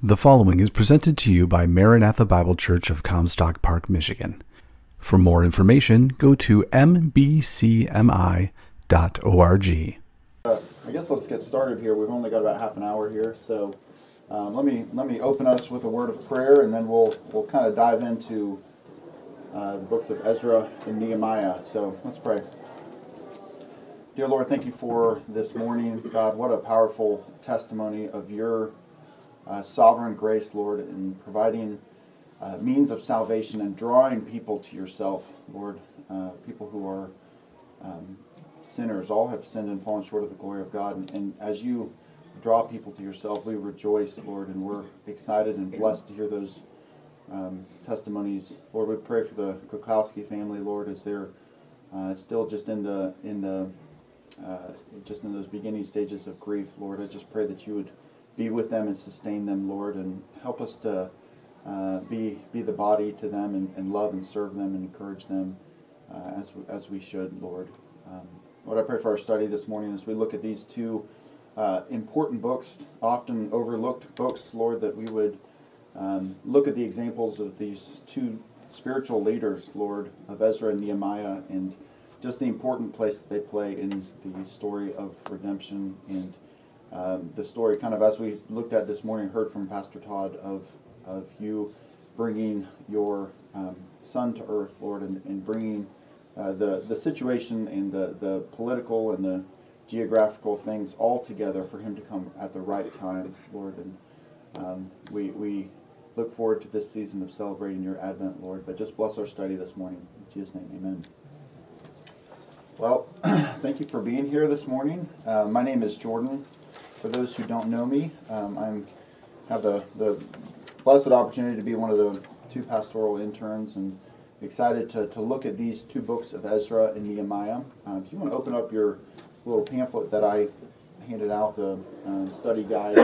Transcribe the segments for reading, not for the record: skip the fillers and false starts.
The following is presented to you by Maranatha Bible Church of Comstock Park, Michigan. For more information, go to mbcmi.org. I guess let's get started here. We've only got about half an hour here, so let me open us with a word of prayer, and then we'll kind of dive into the books of Ezra and Nehemiah. So let's pray. Dear Lord, thank you for this morning. God, what a powerful testimony of your sovereign grace, Lord, in providing means of salvation and drawing people to yourself, Lord. People who are sinners, all have sinned and fallen short of the glory of God. And as you draw people to yourself, we rejoice, Lord, and we're excited and blessed to hear those testimonies. Lord, we pray for the Kukowski family, Lord, as they're still just in those beginning stages of grief, Lord. I just pray that you would be with them and sustain them, Lord, and help us to be the body to them and love and serve them and encourage them as we should, Lord. Lord, I pray for our study this morning as we look at these two important books, often overlooked books, Lord, that we would look at the examples of these two spiritual leaders, Lord, of Ezra and Nehemiah, and just the important place that they play in the story of redemption and the story, kind of as we looked at this morning, heard from Pastor Todd of you bringing your son to earth, Lord, and bringing the situation and the political and the geographical things all together for him to come at the right time, Lord. And we look forward to this season of celebrating your Advent, Lord. But just bless our study this morning. In Jesus' name, amen. Well, thank you for being here this morning. My name is Jordan. For those who don't know me, I have the blessed opportunity to be one of the two pastoral interns, and excited to look at these two books of Ezra and Nehemiah. If you want to open up your little pamphlet that I handed out, the study guide,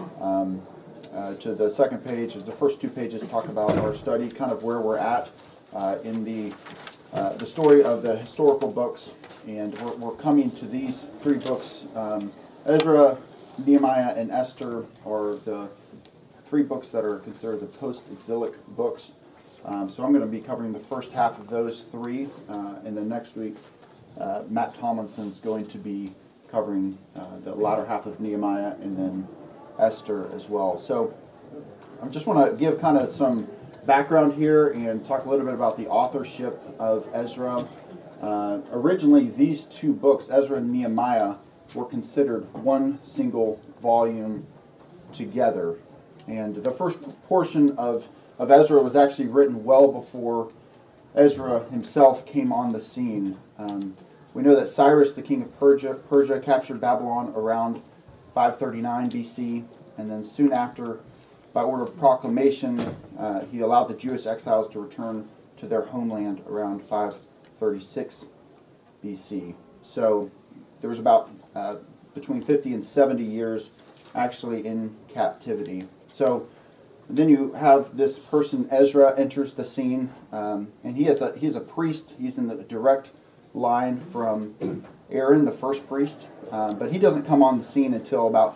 to the second page, the first two pages talk about our study, kind of where we're at in the story of the historical books, and we're coming to these three books. Ezra, Nehemiah, and Esther are the three books that are considered the post-exilic books. So I'm going to be covering the first half of those three, and then next week Matt Tomlinson's going to be covering the latter half of Nehemiah and then Esther as well. So I just want to give kind of some background here and talk a little bit about the authorship of Ezra. Originally, these two books, Ezra and Nehemiah, were considered one single volume together. And the first portion of Ezra was actually written well before Ezra himself came on the scene. We know that Cyrus, the king of Persia captured Babylon around 539 BC, and then soon after, by order of proclamation, he allowed the Jewish exiles to return to their homeland around 536 BC. So there was about between 50 and 70 years actually in captivity. So then you have this person, Ezra, enters the scene, and he's a priest. He's in the direct line from Aaron, the first priest, but he doesn't come on the scene until about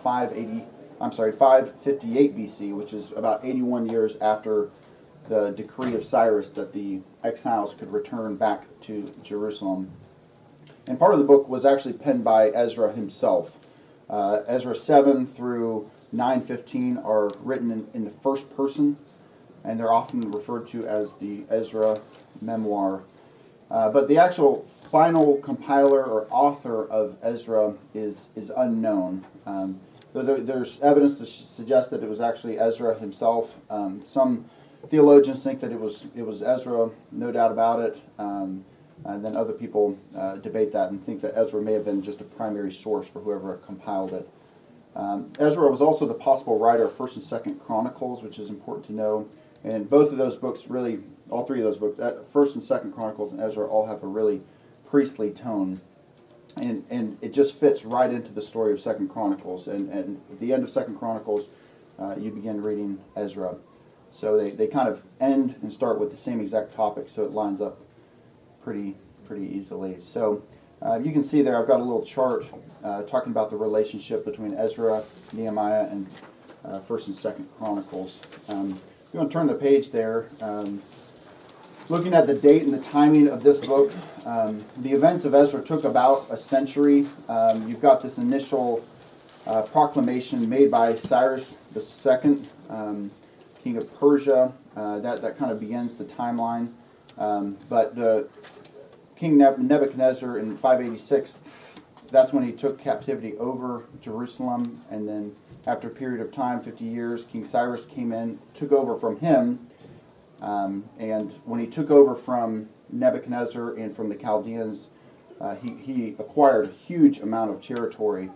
558 BC, which is about 81 years after the decree of Cyrus that the exiles could return back to Jerusalem. And part of the book was actually penned by Ezra himself. Ezra 7 through 9:15 are written in the first person, and they're often referred to as the Ezra memoir. But the actual final compiler or author of Ezra is unknown. There's evidence to suggest that it was actually Ezra himself. Some theologians think that it was Ezra, no doubt about it. And then other people debate that and think that Ezra may have been just a primary source for whoever compiled it. Ezra was also the possible writer of 1st and 2nd Chronicles, which is important to know. And both of those books, really, all three of those books, 1st and 2nd Chronicles and Ezra, all have a really priestly tone. And it just fits right into the story of 2nd Chronicles. And at the end of 2nd Chronicles, you begin reading Ezra. So they kind of end and start with the same exact topic, so it lines up pretty easily. So you can see there I've got a little chart talking about the relationship between Ezra, Nehemiah, and First and Second Chronicles. If you want to turn the page there, looking at the date and the timing of this book, the events of Ezra took about a century. You've got this initial proclamation made by Cyrus II, king of Persia. That kind of begins the timeline. But the King Nebuchadnezzar in 586, that's when he took captivity over Jerusalem. And then after a period of time, 50 years, King Cyrus came in, took over from him. And when he took over from Nebuchadnezzar and from the Chaldeans, he acquired a huge amount of territory.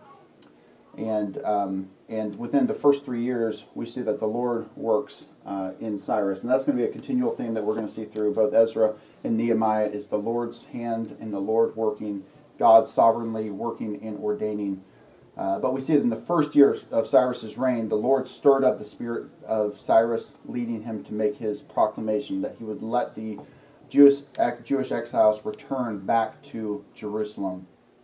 And within the first 3 years, we see that the Lord works in Cyrus. And that's going to be a continual theme that we're going to see through both Ezra and Nehemiah, is the Lord's hand and the Lord working, God sovereignly working and ordaining. But we see that in the first year of Cyrus's reign, the Lord stirred up the spirit of Cyrus, leading him to make his proclamation that he would let the Jewish exiles return back to Jerusalem.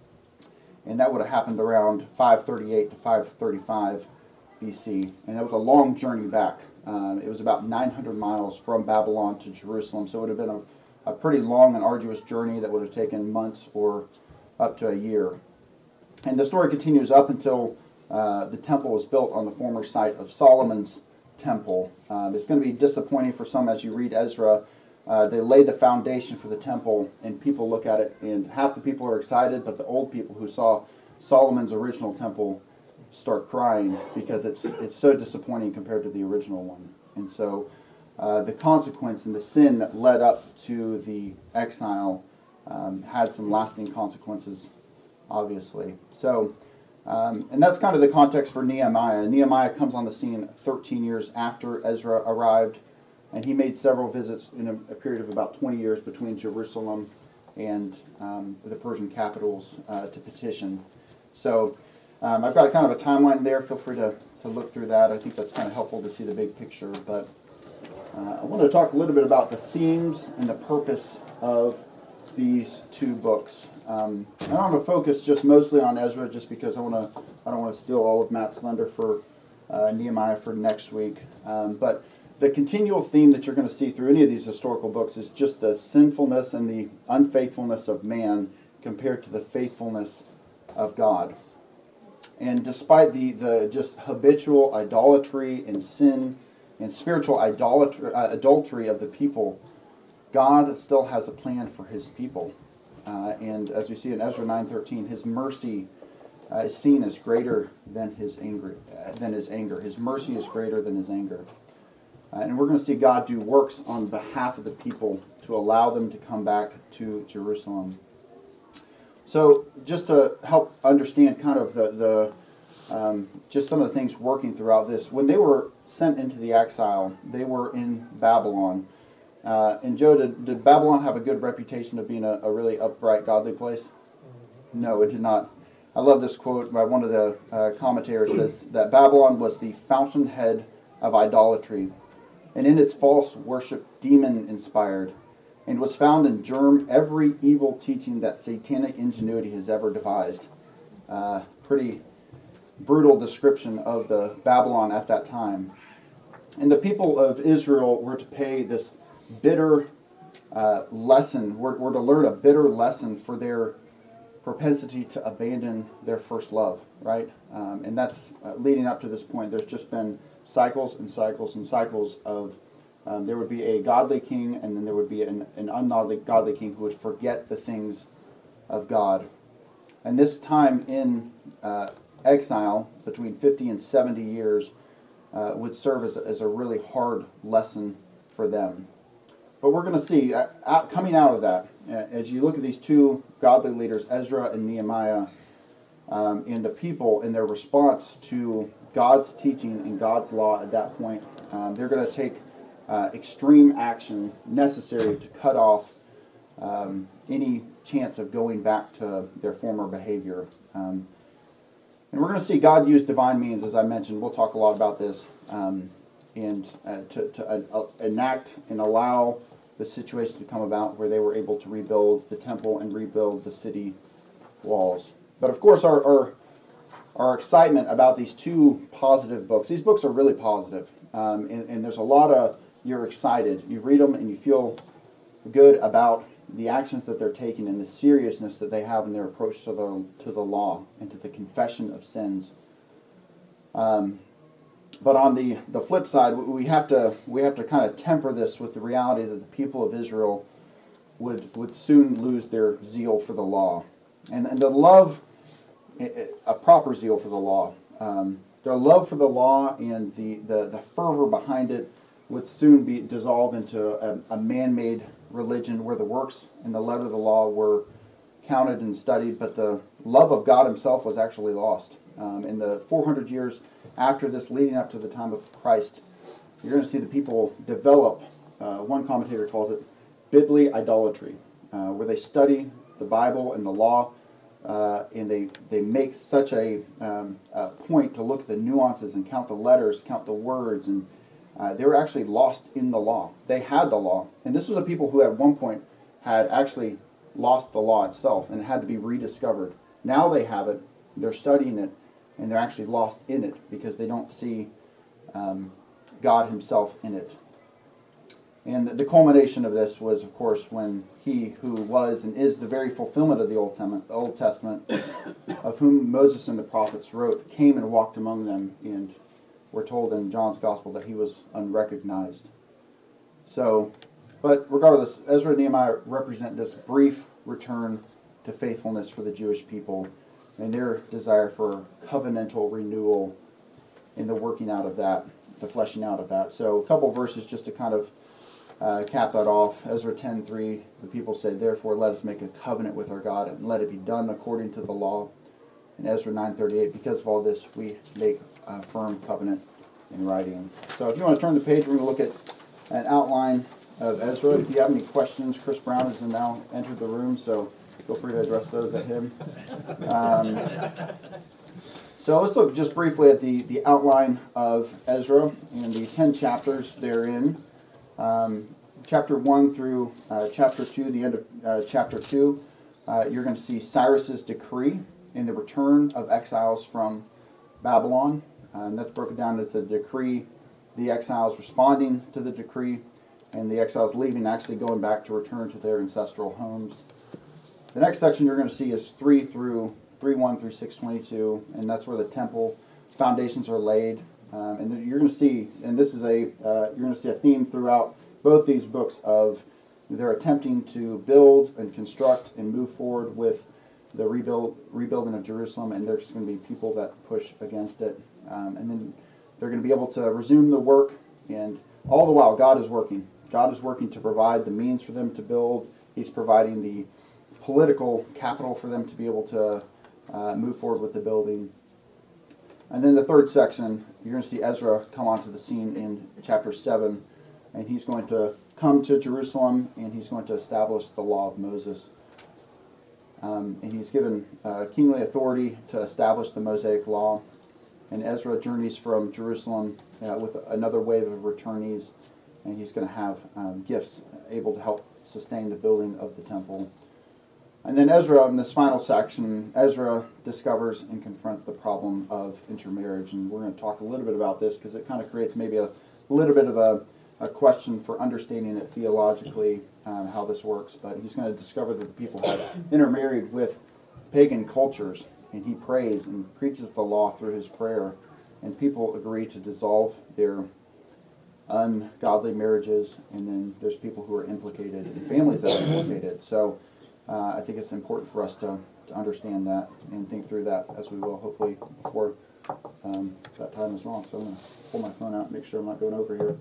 And that would have happened around 538 to 535 BC. And that was a long journey back. It was about 900 miles from Babylon to Jerusalem. So it would have been a pretty long and arduous journey that would have taken months or up to a year. And the story continues up until the temple was built on the former site of Solomon's temple. It's going to be disappointing for some as you read Ezra. They laid the foundation for the temple, and people look at it, and half the people are excited, but the old people who saw Solomon's original temple start crying because it's so disappointing compared to the original one. And so the consequence and the sin that led up to the exile had some lasting consequences, obviously. So, and that's kind of the context for Nehemiah. Nehemiah comes on the scene 13 years after Ezra arrived, and he made several visits in a period of about 20 years between Jerusalem and the Persian capitals to petition. So I've got kind of a timeline there. Feel free to look through that. I think that's kind of helpful to see the big picture. But I want to talk a little bit about the themes and the purpose of these two books. I want to focus just mostly on Ezra, just because I don't want to steal all of Matt's thunder for Nehemiah for next week. But the continual theme that you're going to see through any of these historical books is just the sinfulness and the unfaithfulness of man compared to the faithfulness of God. And despite the just habitual idolatry and sin and spiritual adultery of the people, God still has a plan for his people. And as we see in Ezra 9:13, his mercy is seen as greater than his anger. His mercy is greater than his anger. And we're going to see God do works on behalf of the people to allow them to come back to Jerusalem. So just to help understand kind of the just some of the things working throughout this, when they were sent into the exile, they were in Babylon. And Joe, did Babylon have a good reputation of being a really upright, godly place? No, it did not. I love this quote by one of the commentators. Says that Babylon was the fountainhead of idolatry, and in its false worship demon-inspired, and was found in germ every evil teaching that satanic ingenuity has ever devised. Pretty brutal description of the Babylon at that time. And the people of Israel were to pay this bitter lesson, were to learn a bitter lesson for their propensity to abandon their first love, right? And that's leading up to this point. There's just been cycles and cycles and cycles of there would be a godly king, and then there would be an ungodly godly king who would forget the things of God. And this time in exile, between 50 and 70 years, would serve as a really hard lesson for them. But we're going to see, coming out of that, as you look at these two godly leaders, Ezra and Nehemiah, and the people in their response to God's teaching and God's law at that point, they're going to take extreme action necessary to cut off any chance of going back to their former behavior. And we're going to see God use divine means, as I mentioned. We'll talk a lot about this, and to enact and allow the situation to come about where they were able to rebuild the temple and rebuild the city walls. But of course, our our excitement about these two positive books. These books are really positive, and there's a lot of, you're excited. You read them and you feel good about the actions that they're taking and the seriousness that they have in their approach to the law and to the confession of sins. But on the flip side, we have to kind of temper this with the reality that the people of Israel would soon lose their zeal for the law, and the love, a proper zeal for the law. Their love for the law and the fervor behind it would soon be dissolved into a man-made religion where the works and the letter of the law were counted and studied, but the love of God himself was actually lost. In the 400 years after this, leading up to the time of Christ, you're going to see the people develop, one commentator calls it bibli idolatry, where they study the Bible and the law, and they make such a point to look at the nuances and count the letters, count the words, and they were actually lost in the law. They had the law, and this was a people who at one point had actually lost the law itself and it had to be rediscovered. Now they have it, they're studying it, and they're actually lost in it because they don't see God himself in it. And the culmination of this was, of course, when he who was and is the very fulfillment of the Old Testament, of whom Moses and the prophets wrote, came and walked among them, and we're told in John's Gospel that he was unrecognized. So, but regardless, Ezra and Nehemiah represent this brief return to faithfulness for the Jewish people and their desire for covenantal renewal in the working out of that, the fleshing out of that. So a couple verses just to kind of cap that off. Ezra 10:3, the people say, "Therefore let us make a covenant with our God and let it be done according to the law." And Ezra 9:38, "Because of all this we make a firm covenant in writing." So if you want to turn the page, we're going to look at an outline of Ezra. If you have any questions, Chris Brown has now entered the room, so feel free to address those at him. So let's look just briefly at the outline of Ezra and the 10 chapters therein. Chapter 1 through chapter 2, the end of chapter 2, you're going to see Cyrus's decree in the return of exiles from Babylon. And that's broken down into the decree, the exiles responding to the decree, and the exiles leaving, actually going back to return to their ancestral homes. The next section you're going to see is 3:1 through 6:22, and that's where the temple foundations are laid. And you're going to see, and this is you're going to see a theme throughout both these books of they're attempting to build and construct and move forward with the rebuilding of Jerusalem, and there's going to be people that push against it. And then they're going to be able to resume the work, and all the while God is working. God is working to provide the means for them to build. He's providing the political capital for them to be able to move forward with the building. And then the third section, you're going to see Ezra come onto the scene in chapter 7, and he's going to come to Jerusalem, and he's going to establish the law of Moses. And he's given kingly authority to establish the Mosaic law. And Ezra journeys from Jerusalem with another wave of returnees, and he's going to have gifts able to help sustain the building of the temple. And then Ezra, in this final section, Ezra discovers and confronts the problem of intermarriage. And we're going to talk a little bit about this because it kind of creates maybe a little bit of a question for understanding it theologically, how this works. But he's going to discover that the people had intermarried with pagan cultures. And he prays and preaches the law through his prayer. And people agree to dissolve their ungodly marriages. And then there's people who are implicated and families that are implicated. So I think it's important for us to understand that and think through that as we will, hopefully, before that time is wrong. So I'm going to pull my phone out and make sure I'm not going over here.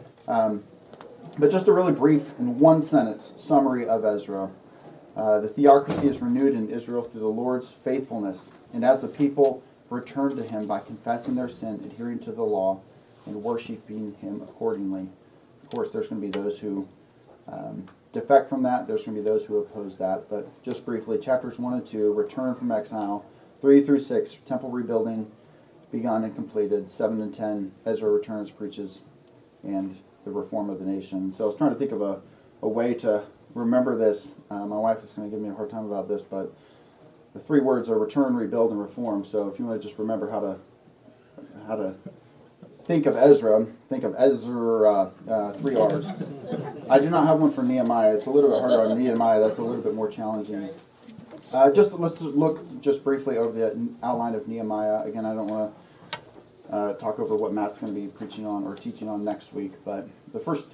But just a really brief, in one sentence, summary of Ezra. The theocracy is renewed in Israel through the Lord's faithfulness, and as the people return to him by confessing their sin, adhering to the law, and worshiping him accordingly. Of course, there's going to be those who defect from that. There's going to be those who oppose that. But just briefly, chapters 1 and 2, return from exile. 3 through 6, temple rebuilding begun and completed. 7 and 10, Ezra returns, preaches, and the reform of the nation. So I was trying to think of a way to remember this. My wife is going to give me a hard time about this, but the three words are return, rebuild, and reform. So if you want to just remember how to think of Ezra, three R's. I do not have one for Nehemiah. It's a little bit harder on Nehemiah. That's a little bit more challenging. Let's look just briefly over the outline of Nehemiah. Again, I don't want to talk over what Matt's going to be preaching on or teaching on next week, but the first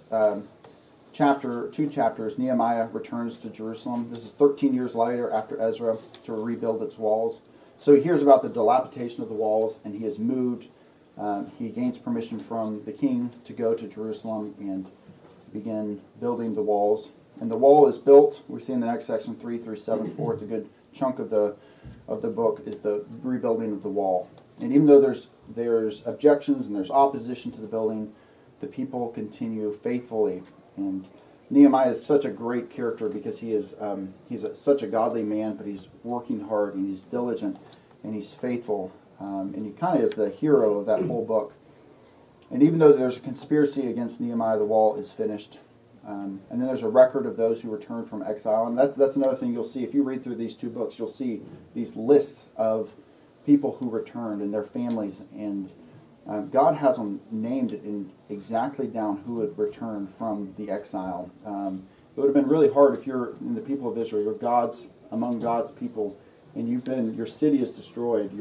two chapters, Nehemiah returns to Jerusalem. This is 13 years later after Ezra to rebuild its walls. So he hears about the dilapidation of the walls, and he is moved. He gains permission from the king to go to Jerusalem and begin building the walls. And the wall is built. We see in the next section 3 through 7, 4. It's a good chunk of the book is the rebuilding of the wall. And even though there's objections and there's opposition to the building, the people continue faithfully. And Nehemiah is such a great character because he's such a godly man, but he's working hard and he's diligent and he's faithful. And he kind of is the hero of that whole book. And even though there's a conspiracy against Nehemiah, the wall is finished. And then there's a record of those who returned from exile. And that's another thing you'll see. If you read through these two books, you'll see these lists of people who returned and their families. And God has them named in exactly down who had returned from the exile. It would have been really hard if you're in the people of Israel, you're among God's people, and your city is destroyed,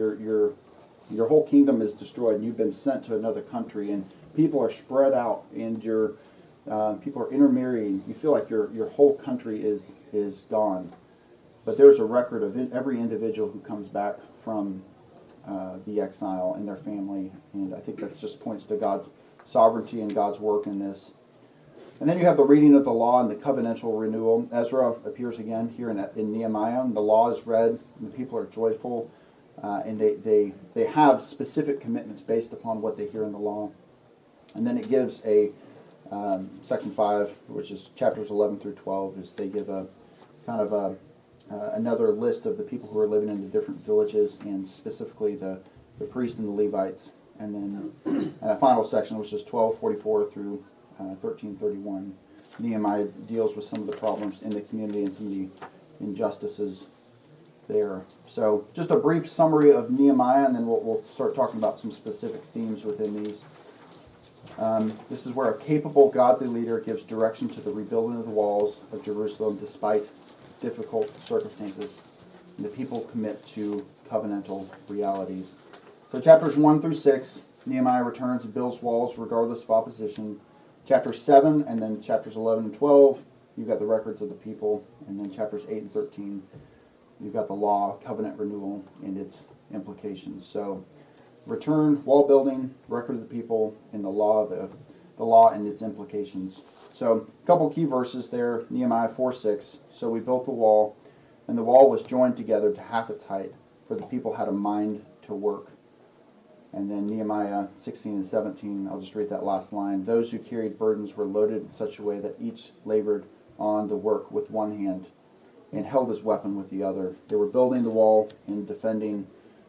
your whole kingdom is destroyed, and you've been sent to another country, and people are spread out, and people are intermarrying. You feel like your whole country is gone. But there's a record of every individual who comes back from the exile and their family, and I think that just points to God's sovereignty and God's work in this. And then you have the reading of the law and the covenantal renewal. Ezra appears again here in Nehemiah. The law is read, and the people are joyful, and they have specific commitments based upon what they hear in the law. And then it gives a section 5, which is chapters 11 through 12, is they give a kind of another list of the people who are living in the different villages, and specifically the priests and the Levites. And then a final section, which is 12:44 through 13:31. Nehemiah deals with some of the problems in the community and some of the injustices there. So just a brief summary of Nehemiah, and then we'll start talking about some specific themes within these. This is where a capable, godly leader gives direction to the rebuilding of the walls of Jerusalem despite difficult circumstances. And the people commit to covenantal realities. So chapters 1 through 6, Nehemiah returns and builds walls regardless of opposition. Chapter 7 and then chapters 11 and 12, you've got the records of the people. And then chapters 8 and 13, you've got the law, covenant renewal, and its implications. So return, wall building, record of the people, and the law and its implications. So a couple key verses there, Nehemiah 4:6. So we built the wall, and the wall was joined together to half its height, for the people had a mind to work. And then Nehemiah 16 and 17, I'll just read that last line. Those who carried burdens were loaded in such a way that each labored on the work with one hand and held his weapon with the other. They were building the wall and defending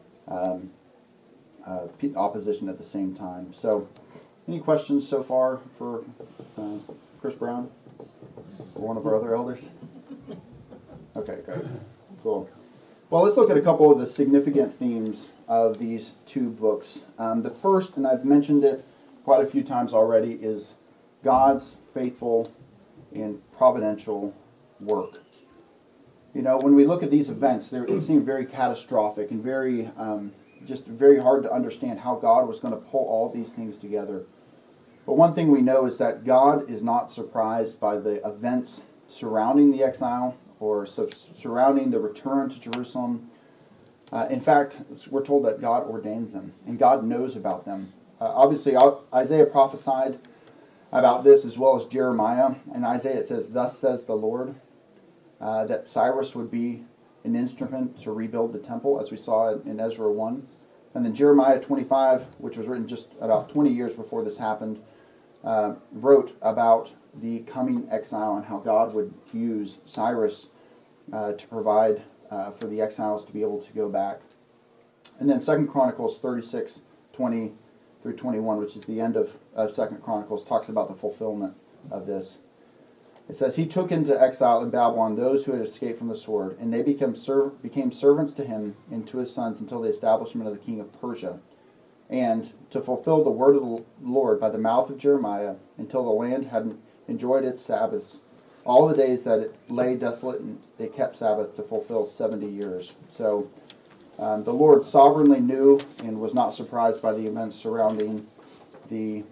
opposition at the same time. So any questions so far for Chris Brown or one of our other elders? Okay, good. Cool. Well, let's look at a couple of the significant themes of these two books. The first, and I've mentioned it quite a few times already, is God's faithful and providential work. You know, when we look at these events, it seemed very catastrophic and very hard to understand how God was going to pull all these things together. But one thing we know is that God is not surprised by the events surrounding the exile or surrounding the return to Jerusalem. In fact, we're told that God ordains them, and God knows about them. Obviously, Isaiah prophesied about this as well as Jeremiah. In Isaiah it says, "Thus says the Lord," that Cyrus would be an instrument to rebuild the temple, as we saw in Ezra 1. And then Jeremiah 25, which was written just about 20 years before this happened, wrote about the coming exile and how God would use Cyrus to provide for the exiles to be able to go back. And then 2 Chronicles 36, 20 through 21, which is the end of 2 Chronicles, talks about the fulfillment of this. It says, he took into exile in Babylon those who had escaped from the sword, and they became servants to him and to his sons until the establishment of the king of Persia. And to fulfill the word of the Lord by the mouth of Jeremiah, until the land had enjoyed its Sabbaths, all the days that it lay desolate, and they kept Sabbath to fulfill 70 years. So the Lord sovereignly knew and was not surprised by the events surrounding the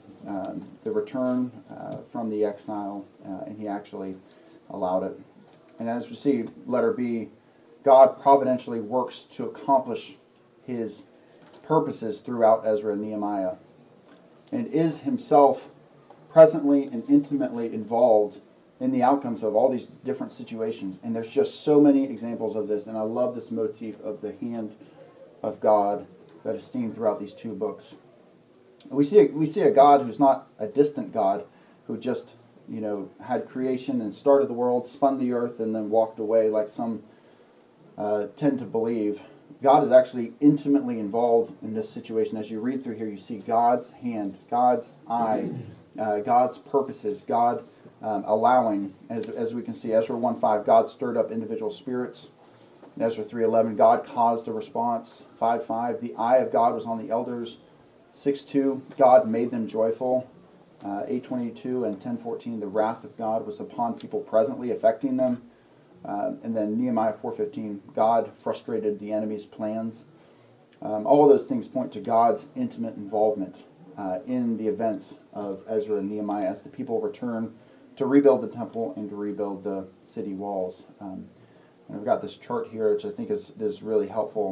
return from the exile, and he actually allowed it. And as we see, letter B, God providentially works to accomplish his purposes throughout Ezra and Nehemiah, and is himself presently and intimately involved in the outcomes of all these different situations. And there's just so many examples of this, and I love this motif of the hand of God that is seen throughout these two books. We see a God who's not a distant God, who just had creation and started the world, spun the earth, and then walked away, like some tend to believe. God is actually intimately involved in this situation. As you read through here, you see God's hand, God's eye, God's purposes, God allowing. As we can see, Ezra 1:5, God stirred up individual spirits. In Ezra 3:11, God caused a response. 5:5, the eye of God was on the elders. 6:2, God made them joyful. 8:22 and 10:14, the wrath of God was upon people presently, affecting them. And then Nehemiah 4:15, God frustrated the enemy's plans. All of those things point to God's intimate involvement in the events of Ezra and Nehemiah as the people return to rebuild the temple and to rebuild the city walls. And I've got this chart here, which I think is really helpful.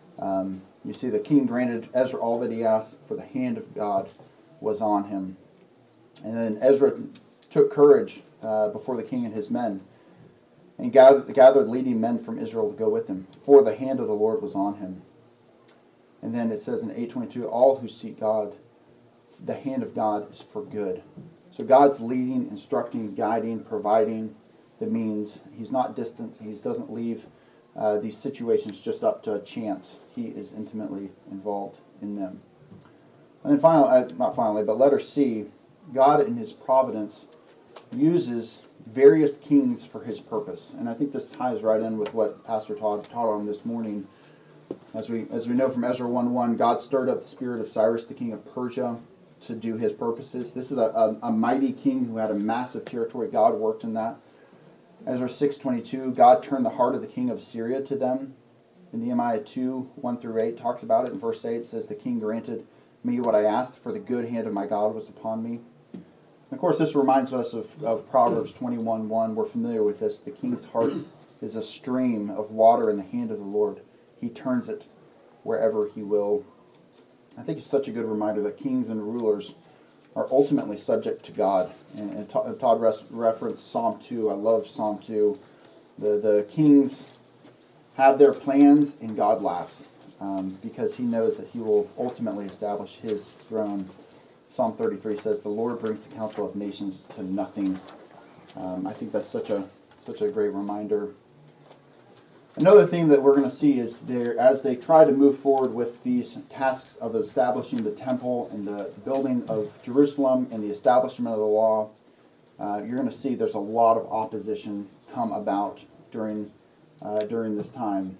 You see the king granted Ezra all that he asked, for the hand of God was on him. And then Ezra took courage before the king and his men, and gathered leading men from Israel to go with him, for the hand of the Lord was on him. And then it says in 8:22, all who seek God, the hand of God is for good. So God's leading, instructing, guiding, providing the means. He's not distant. He doesn't leave these situations just up to chance. He is intimately involved in them. And then letter C, God in his providence uses various kings for his purpose. And I think this ties right in with what Pastor Todd taught on this morning. As we know from Ezra 1:1, God stirred up the spirit of Cyrus, the king of Persia, to do his purposes. This is a mighty king who had a massive territory. God worked in that. Ezra 6:22, God turned the heart of the king of Syria to them. In Nehemiah 2:1-8 talks about it. In verse 8 it says, the king granted me what I asked, for the good hand of my God was upon me. And of course, this reminds us of Proverbs 21:1. We're familiar with this. The king's heart is a stream of water in the hand of the Lord. He turns it wherever he will. I think it's such a good reminder that kings and rulers are ultimately subject to God. And Todd referenced Psalm 2. I love Psalm 2. The kings have their plans, and God laughs because he knows that he will ultimately establish his throne. Psalm 33 says, the Lord brings the counsel of nations to nothing. I think that's such a great reminder. Another thing that we're going to see is as they try to move forward with these tasks of establishing the temple and the building of Jerusalem and the establishment of the law, you're going to see there's a lot of opposition come about during this time.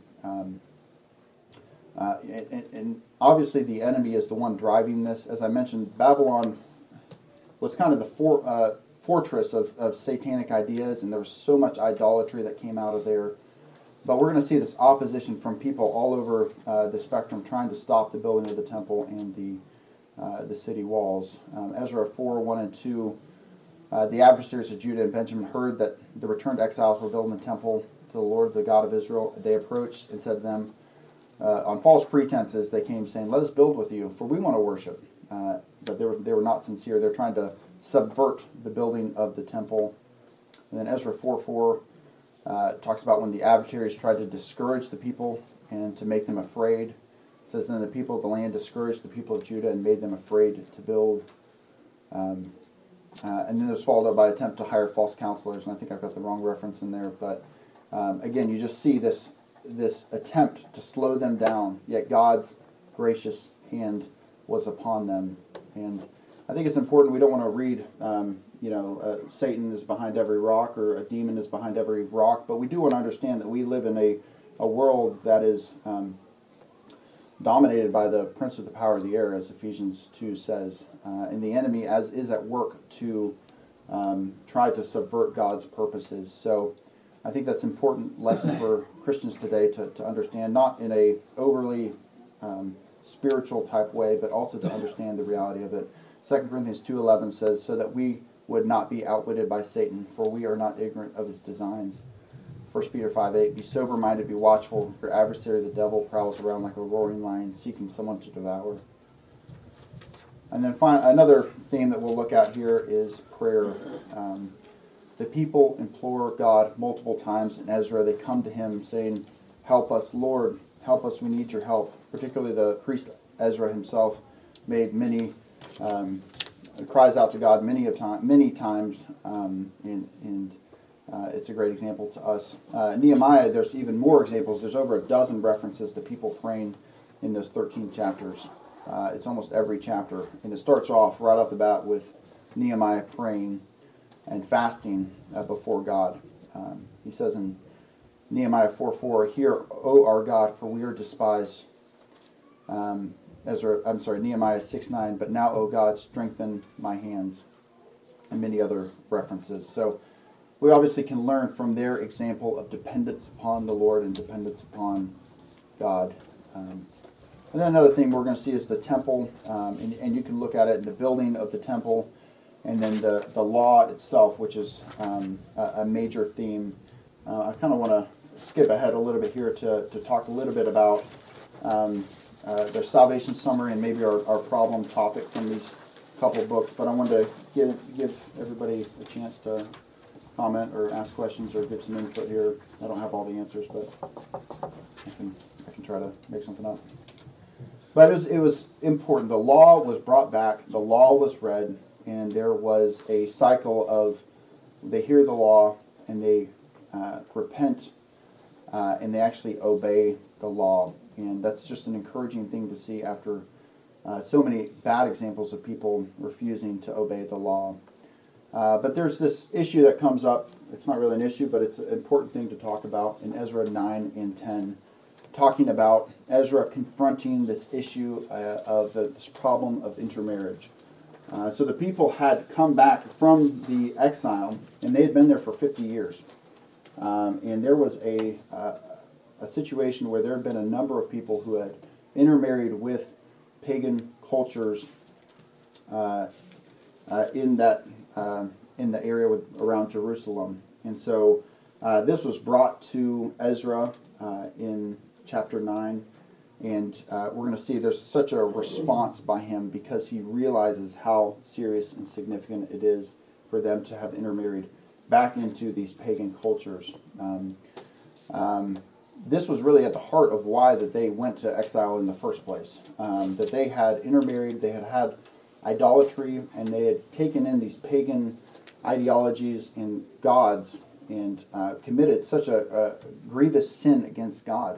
And obviously the enemy is the one driving this. As I mentioned, Babylon was kind of the fortress of satanic ideas, and there was so much idolatry that came out of there. But we're going to see this opposition from people all over the spectrum trying to stop the building of the temple and the city walls. Ezra 4:1-2, the adversaries of Judah and Benjamin heard that the returned exiles were building the temple to the Lord, the God of Israel. They approached and said to them, on false pretenses, they came saying, let us build with you, for we want to worship. But they were not sincere. They're trying to subvert the building of the temple. And then Ezra 4:4 talks about when the adversaries tried to discourage the people and to make them afraid. It says, then the people of the land discouraged the people of Judah and made them afraid to build. And then it was followed up by an attempt to hire false counselors, and I think I've got the wrong reference in there. But again, you just see this attempt to slow them down, yet God's gracious hand was upon them. And I think it's important. We don't want to read, Satan is behind every rock or a demon is behind every rock, but we do want to understand that we live in a world that is dominated by the prince of the power of the air, as Ephesians 2 says, and the enemy is at work to try to subvert God's purposes. So I think that's an important lesson for Christians today to understand, not in a overly spiritual type way, but also to understand the reality of it. 2 Corinthians 2:11 says, so that we would not be outwitted by Satan, for we are not ignorant of his designs. 1 Peter 5:8, be sober-minded, be watchful. Your adversary, the devil, prowls around like a roaring lion, seeking someone to devour. And then another theme that we'll look at here is prayer. The people implore God multiple times in Ezra. They come to him saying, help us, Lord, help us, we need your help. Particularly the priest Ezra himself made many, cries out to God many times, and it's a great example to us. Nehemiah, there's even more examples. There's over a dozen references to people praying in those 13 chapters. It's almost every chapter. And it starts off right off the bat with Nehemiah praying and fasting before God. He says in Nehemiah 4:4, hear, O our God, for we are despised. Nehemiah 6:9, but now, O God, strengthen my hands. And many other references. So we obviously can learn from their example of dependence upon the Lord and dependence upon God. And then another thing we're going to see is the temple, and you can look at it in the building of the temple, and then the law itself, which is a major theme. I kind of want to skip ahead a little bit here to talk a little bit about the salvation summary and maybe our problem topic from these couple books, but I wanted to give everybody a chance to comment or ask questions or give some input here. I don't have all the answers, but I can try to make something up. But it was important. The law was brought back, the law was read, and there was a cycle of they hear the law and they repent and they actually obey the law. And that's just an encouraging thing to see after so many bad examples of people refusing to obey the law. But there's this issue that comes up. It's not really an issue, but it's an important thing to talk about in Ezra 9 and 10, talking about Ezra confronting this issue of this problem of intermarriage. So the people had come back from the exile, and they had been there for 50 years. And there was a situation where there had been a number of people who had intermarried with pagan cultures in the area around Jerusalem. And so this was brought to Ezra in chapter 9, and we're going to see there's such a response by him because he realizes how serious and significant it is for them to have intermarried back into these pagan cultures. This was really at the heart of why that they went to exile in the first place. That they had intermarried, they had idolatry, and they had taken in these pagan ideologies and gods and committed such a grievous sin against God.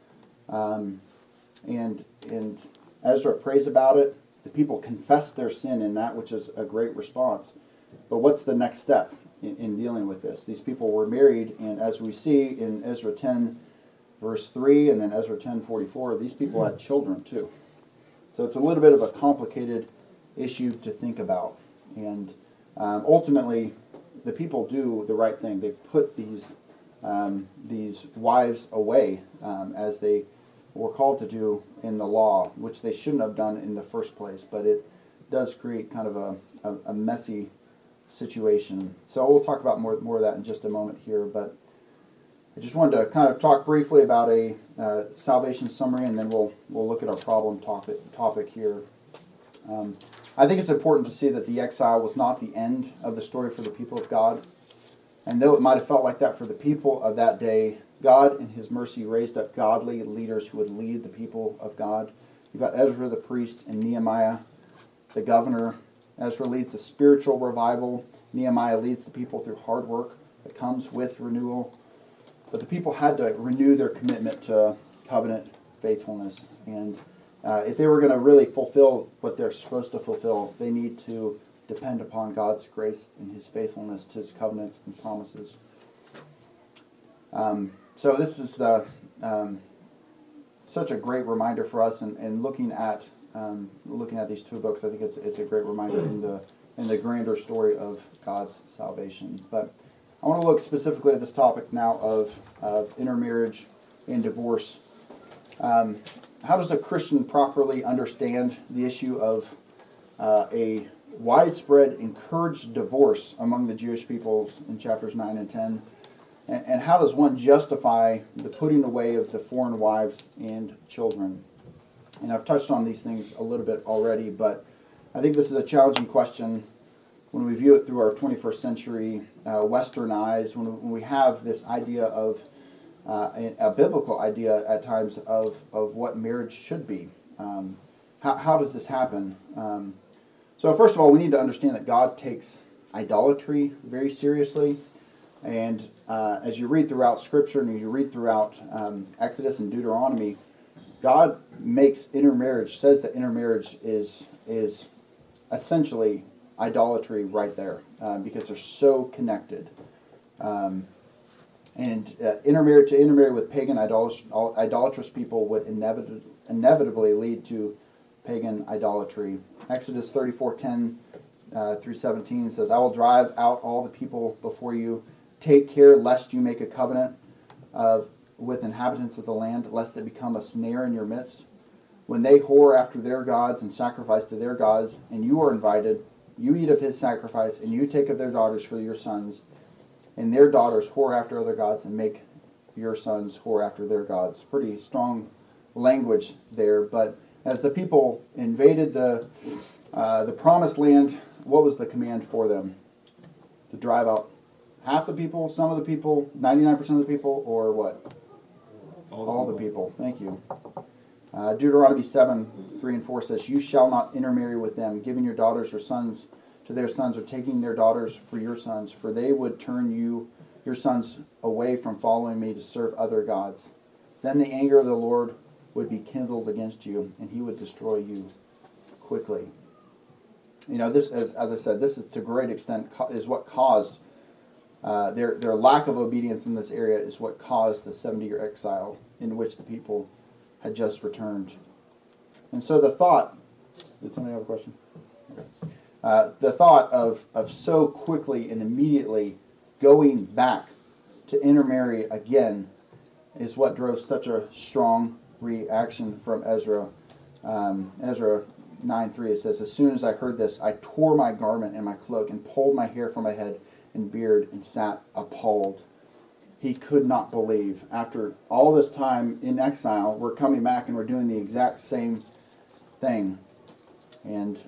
And Ezra prays about it. The people confess their sin in that, which is a great response. But what's the next step in dealing with this? These people were married, and as we see in Ezra 10, verse 3, and then Ezra 10:44, these people had children too. So it's a little bit of a complicated issue to think about. And ultimately, the people do the right thing. They put these wives away as they were called to do in the law, which they shouldn't have done in the first place. But it does create kind of a messy situation. So we'll talk about more of that in just a moment here. But I just wanted to kind of talk briefly about a salvation summary, and then we'll look at our problem topic here. I think it's important to see that the exile was not the end of the story for the people of God. And though it might have felt like that for the people of that day, God in his mercy raised up godly leaders who would lead the people of God. You've got Ezra the priest and Nehemiah the governor. Ezra leads the spiritual revival. Nehemiah leads the people through hard work that comes with renewal. But the people had to renew their commitment to covenant faithfulness. And if they were going to really fulfill what they're supposed to fulfill, they need to depend upon God's grace and His faithfulness to His covenants and promises. So this is such a great reminder for us, and looking at these two books, I think it's a great reminder in the grander story of God's salvation. But I want to look specifically at this topic now of intermarriage and divorce. How does a Christian properly understand the issue of a widespread encouraged divorce among the Jewish people in chapters 9 and 10? And how does one justify the putting away of the foreign wives and children? And I've touched on these things a little bit already, but I think this is a challenging question when we view it through our 21st century Western eyes, when we have this idea of a biblical idea at times of what marriage should be. How does this happen? So first of all, we need to understand that God takes idolatry very seriously. And as you read throughout Scripture and you read throughout Exodus and Deuteronomy, God makes intermarriage, says that intermarriage is essentially idolatry right there, because they're so connected. And intermarry with pagan idolatrous people would inevitably lead to pagan idolatry. Exodus 34:10 through 17 says, "I will drive out all the people before you. Take care lest you make a covenant with inhabitants of the land, lest it become a snare in your midst. When they whore after their gods and sacrifice to their gods, and you are invited, you eat of his sacrifice, and you take of their daughters for your sons, and their daughters whore after other gods, and make your sons whore after their gods." Pretty strong language there, but as the people invaded the promised land, what was the command for them? To drive out half the people, some of the people, 99% of the people, or what? All the people. Thank you. Deuteronomy 7:3 and 4 says, "You shall not intermarry with them, giving your daughters or sons to their sons, or taking their daughters for your sons, for they would turn your sons away from following me to serve other gods. Then the anger of the Lord would be kindled against you, and he would destroy you quickly." You know, this, as I said, this is to a great extent is what caused their lack of obedience in this area is what caused the 70-year exile in which the people had just returned. And so the thought, did somebody have a question? Okay. The thought of so quickly and immediately going back to intermarry again is what drove such a strong reaction from Ezra. Ezra 9:3, it says, "As soon as I heard this, I tore my garment and my cloak and pulled my hair from my head and beard and sat appalled." He could not believe. After all this time in exile, we're coming back and we're doing the exact same thing. And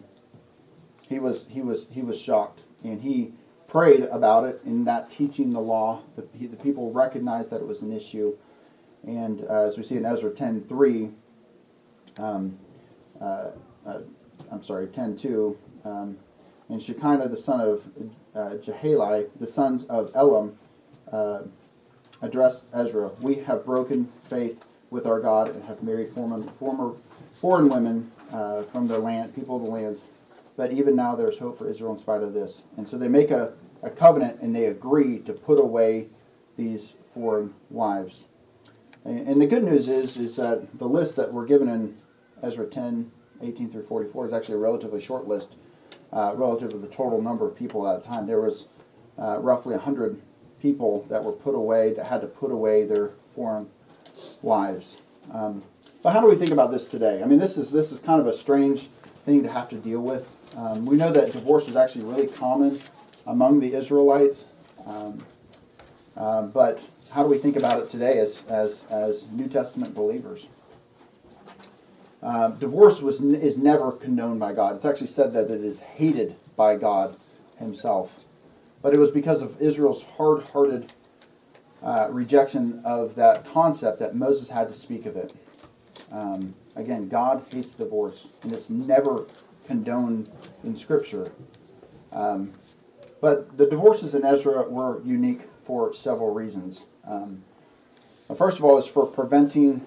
he was shocked. And he prayed about it in that teaching the law. The people recognized that it was an issue. And as we see in Ezra 10:3, 10:2, and Shekinah the son of Jehalai, the sons of Elam, addressed Ezra, "We have broken faith with our God and have married foreign women from the land, people of the lands, but even now there is hope for Israel in spite of this." And so they make a covenant and they agree to put away these foreign wives. And the good news is that the list that we're given in Ezra 10:18 through 44 is actually a relatively short list relative to the total number of people at that time. There was roughly 100 people that were put away, that had to put away their foreign wives. But how do we think about this today? I mean, this is kind of a strange thing to have to deal with. We know that divorce is actually really common among the Israelites. But how do we think about it today as New Testament believers? Divorce is never condoned by God. It's actually said that it is hated by God himself. But it was because of Israel's hard-hearted rejection of that concept that Moses had to speak of it. Again, God hates divorce, and it's never condoned in Scripture. But the divorces in Ezra were unique for several reasons. First of all, is for preventing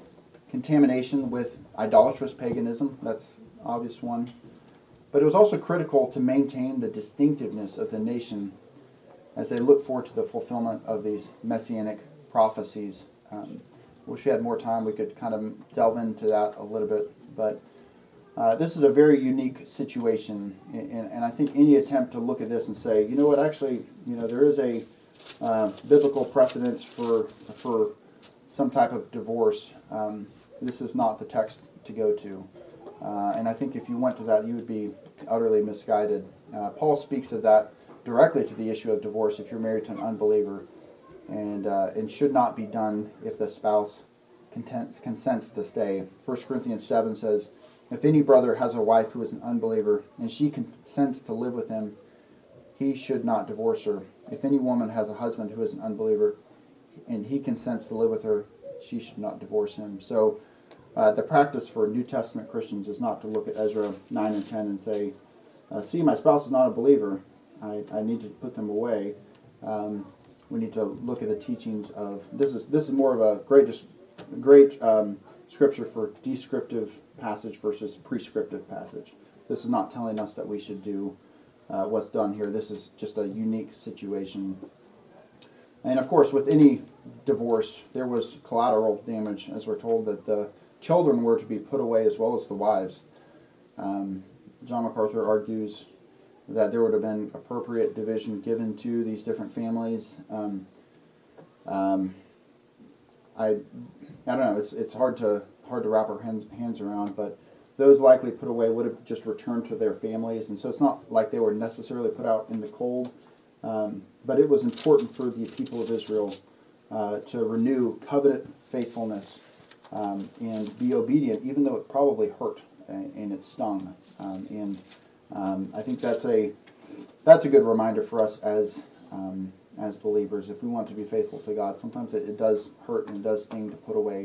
contamination with idolatrous paganism. That's obvious one. But it was also critical to maintain the distinctiveness of the nation as they look forward to the fulfillment of these messianic prophecies. Wish we had more time, we could kind of delve into that a little bit. But this is a very unique situation, and I think any attempt to look at this and say, you know what, actually, there is a biblical precedence for some type of divorce. This is not the text to go to. And I think if you went to that, you would be utterly misguided. Paul speaks of that directly to the issue of divorce if you're married to an unbeliever, and should not be done if the spouse consents to stay. 1 Corinthians 7 says, if any brother has a wife who is an unbeliever, and she consents to live with him, he should not divorce her. If any woman has a husband who is an unbeliever, and he consents to live with her, she should not divorce him. So the practice for New Testament Christians is not to look at Ezra 9 and 10 and say, see, my spouse is not a believer, I need to put them away. We need to look at the teachings of, this is more of a great scripture for descriptive passage versus prescriptive passage. This is not telling us that we should do what's done here. This is just a unique situation. And of course, with any divorce, there was collateral damage, as we're told that the children were to be put away as well as the wives. John MacArthur argues that there would have been appropriate division given to these different families. I don't know. It's hard to wrap our hands around, but those likely put away would have just returned to their families, and so it's not like they were necessarily put out in the cold. But it was important for the people of Israel to renew covenant faithfulness and be obedient, even though it probably hurt and it stung. I think that's a good reminder for us as believers. If we want to be faithful to God, sometimes it does hurt and it does sting to put away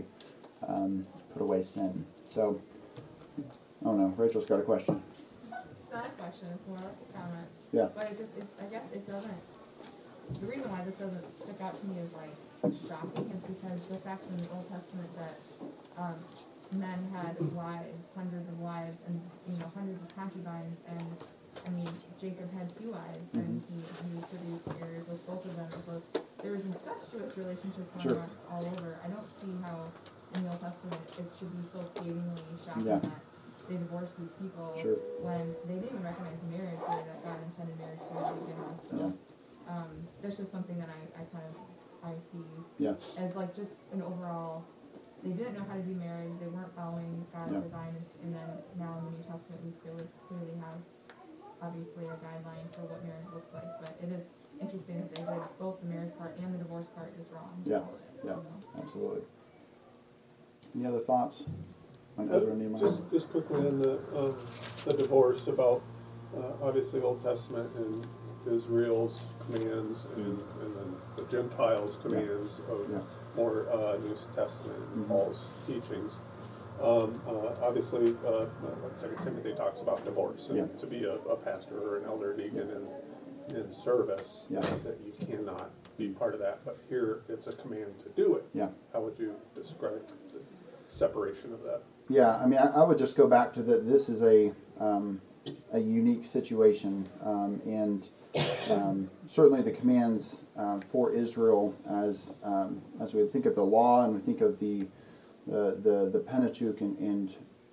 sin. So, oh no, Rachel's got a question. It's not a question, it's more like a comment. Yeah. But I guess it doesn't, the reason why this doesn't stick out to me as like shocking is because the fact in the Old Testament that men had wives, hundreds of wives, and hundreds of concubines, and I mean Jacob had 2 wives, and he produced heirs with both of them. So there was incestuous relationships going on all over. I don't see how in the Old Testament it should be so scathingly shocking that they divorced these people when they didn't even recognize marriage the way that God intended marriage to begin with. So that's just something that I see as like just an overall. They didn't know how to do marriage. They weren't following God's design, and then now in the New Testament we clearly have obviously a guideline for what marriage looks like. But it is interesting that they did both the marriage part and the divorce part is wrong. Absolutely. Any other thoughts on Ezra and Nehemiah? Just quickly on the divorce, about obviously Old Testament and Israel's commands and then the Gentiles' commands of more New Testament and Paul's teachings. Obviously, like 2 Timothy talks about divorce, and to be a pastor or an elder deacon in service, that you cannot be part of that. But here it's a command to do it. How would you describe the separation of that? Yeah, I mean, I would just go back to that. This is a unique situation, and certainly the commands for Israel, as we think of the law and we think of the Pentateuch and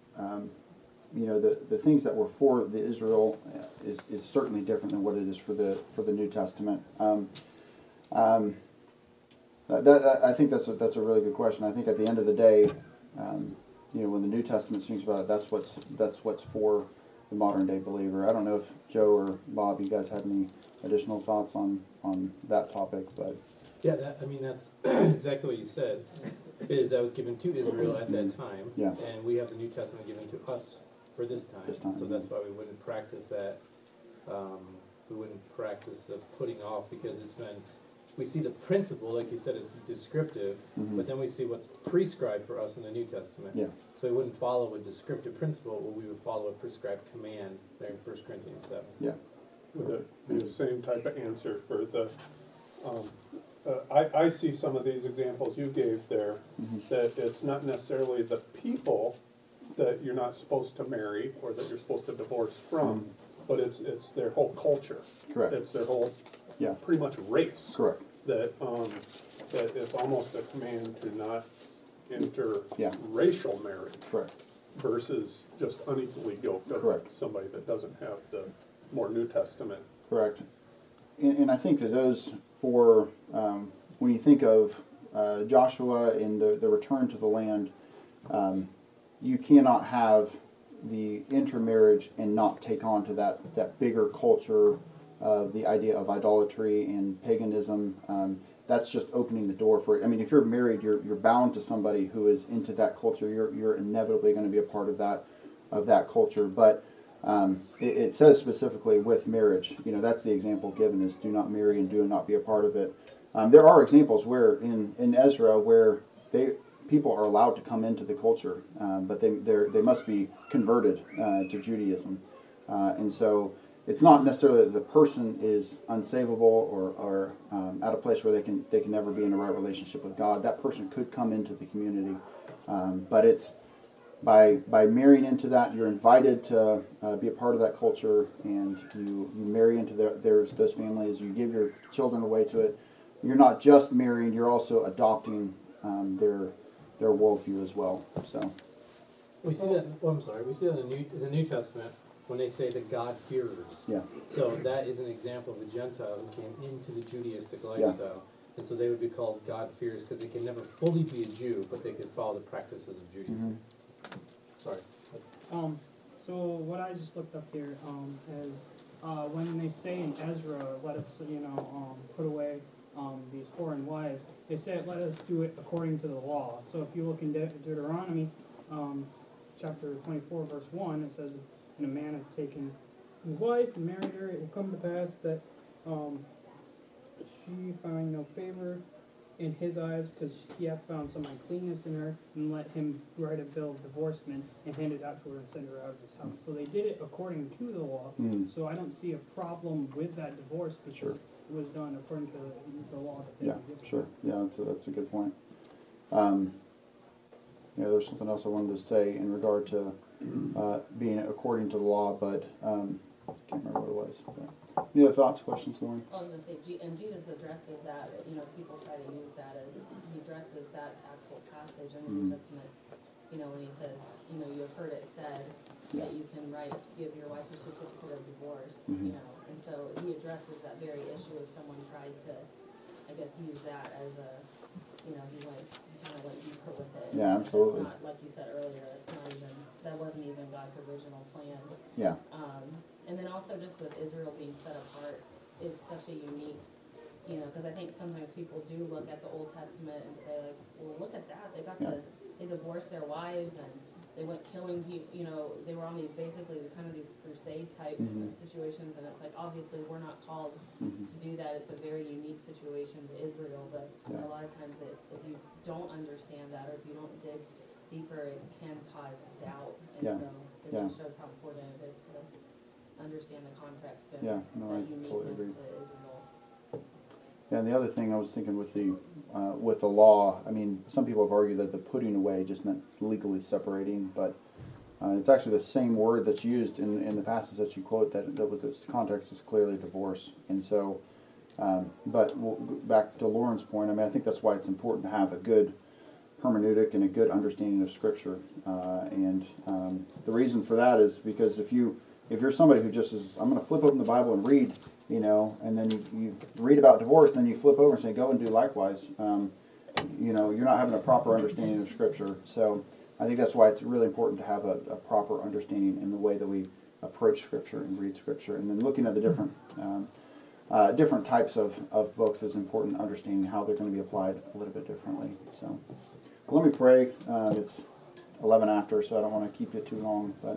the things that were for the Israel is certainly different than what it is for the New Testament. I think that's a really good question. I think at the end of the day, when the New Testament speaks about it, that's what's for the modern day believer. I don't know if Joe or Bob, you guys have any additional thoughts on that topic, but that's exactly what you said. Is that was given to Israel at that time, and we have the New Testament given to us for this time. So that's why we wouldn't practice that. We wouldn't practice putting off, because it's been. We see the principle, like you said, is descriptive, but then we see what's prescribed for us in the New Testament. So we wouldn't follow a descriptive principle, but we would follow a prescribed command there in 1 Corinthians 7. Would it be the same type of answer for the I see some of these examples you gave there, that it's not necessarily the people that you're not supposed to marry or that you're supposed to divorce from, but it's their whole culture. Correct. It's their whole, Yeah. pretty much race. Correct. That it's almost a command to not enter Yeah. racial marriage. Correct. Versus just unequally yoked of Correct. somebody that doesn't have the more New Testament. Correct. And I think that those four, when you think of Joshua and the return to the land, you cannot have the intermarriage and not take on to that bigger culture of the idea of idolatry and paganism. That's just opening the door for it. I mean, if you're married, you're bound to somebody who is into that culture. You're inevitably going to be a part of that culture. But it says specifically with marriage, that's the example given is do not marry and do not be a part of it. There are examples where in Ezra where people are allowed to come into the culture, but they must be converted to Judaism, and so it's not necessarily that the person is unsavable or at a place where they can never be in a right relationship with God. That person could come into the community, but it's by marrying into that, you're invited to be a part of that culture, and you marry into those families. You give your children away to it. You're not just marrying; you're also adopting their worldview as well. So we see that. Oh, I'm sorry. We see that in the New Testament when they say the God-fearers. Yeah. So that is an example of a Gentile who came into the Judaistic lifestyle. Yeah. And so they would be called God-fearers because they can never fully be a Jew, but they could follow the practices of Judaism. Mm-hmm. Sorry. So what I just looked up here is when they say in Ezra, let us, put away these foreign wives, they say, let us do it according to the law. So if you look in Deuteronomy chapter 24, verse 1, it says, and a man hath taken his wife and married her, it will come to pass that she find no favor in his eyes, because he hath found some uncleanness in her, and let him write a bill of divorcement and hand it out to her and send her out of his house. So they did it according to the law. So I don't see a problem with that divorce because it was done according to the law that they were given. Sure. Yeah, that's a good point. There's something else I wanted to say in regard to being according to the law, but I can't remember what it was. But any other thoughts, questions, Lauren? I was going to say, and Jesus addresses that, people try to use that as, he addresses that actual passage in the New Testament, when he says, you have heard it said that you can give your wife a certificate of divorce, and so he addresses that very issue if someone tried to, I guess, use that as a, he kind of went deeper with it. Yeah, absolutely. It's not, like you said earlier, that wasn't even God's original plan. Yeah. And then also just with Israel being set apart, it's such a unique, because I think sometimes people do look at the Old Testament and say, like, well, look at that. They divorced their wives and they went killing people, they were on these basically kind of these crusade type situations. And it's like, obviously we're not called to do that. It's a very unique situation to Israel. But a lot of times if you don't understand that or if you don't dig deeper, it can cause doubt. And so it just shows how important it is to understand the context and that uniqueness to Israel. Yeah, and the other thing I was thinking with the law, I mean, some people have argued that the putting away just meant legally separating, but it's actually the same word that's used in the passage that you quote that with this context is clearly divorce. And so, but back to Lauren's point, I mean, I think that's why it's important to have a good hermeneutic and a good understanding of Scripture. And the reason for that is because if you're somebody who just is, I'm going to flip open the Bible and read, and then you read about divorce, then you flip over and say, go and do likewise. You're not having a proper understanding of Scripture. So I think that's why it's really important to have a proper understanding in the way that we approach Scripture and read Scripture. And then looking at the different types of books is important, understanding how they're going to be applied a little bit differently. So let me pray. It's 11 after, so I don't want to keep you too long, but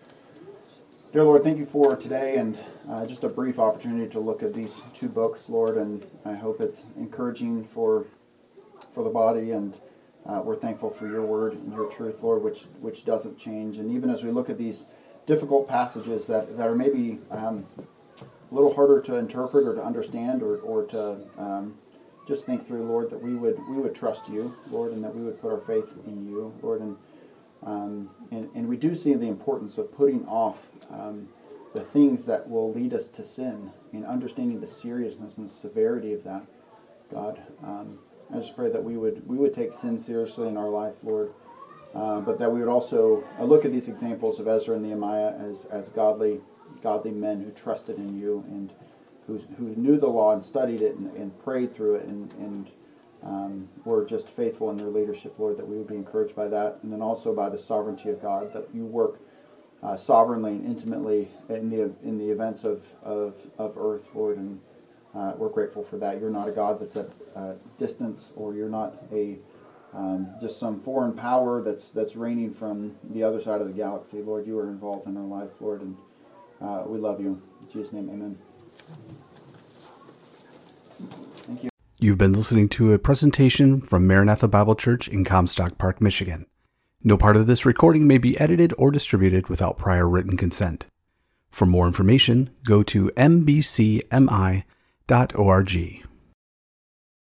dear Lord, thank you for today and just a brief opportunity to look at these two books, Lord, and I hope it's encouraging for the body, and we're thankful for your word and your truth, Lord, which doesn't change. And even as we look at these difficult passages that are maybe a little harder to interpret or to understand or to just think through, Lord, that we would trust you, Lord, and that we would put our faith in you, Lord, and we do see the importance of putting off the things that will lead us to sin, and understanding the seriousness and the severity of that, God. I just pray that we would take sin seriously in our life, Lord, but that we would also look at these examples of Ezra and Nehemiah as godly men who trusted in you and who knew the law and studied it and prayed through it and were just faithful in their leadership, Lord, that we would be encouraged by that, and then also by the sovereignty of God, that you work sovereignly and intimately in the events of earth, Lord, and we're grateful for that. You're not a God that's at distance, or you're not a just some foreign power that's reigning from the other side of the galaxy. Lord, you are involved in our life, Lord, and we love you. In Jesus' name, amen. Thank you. You've been listening to a presentation from Maranatha Bible Church in Comstock Park, Michigan. No part of this recording may be edited or distributed without prior written consent. For more information, go to mbcmi.org.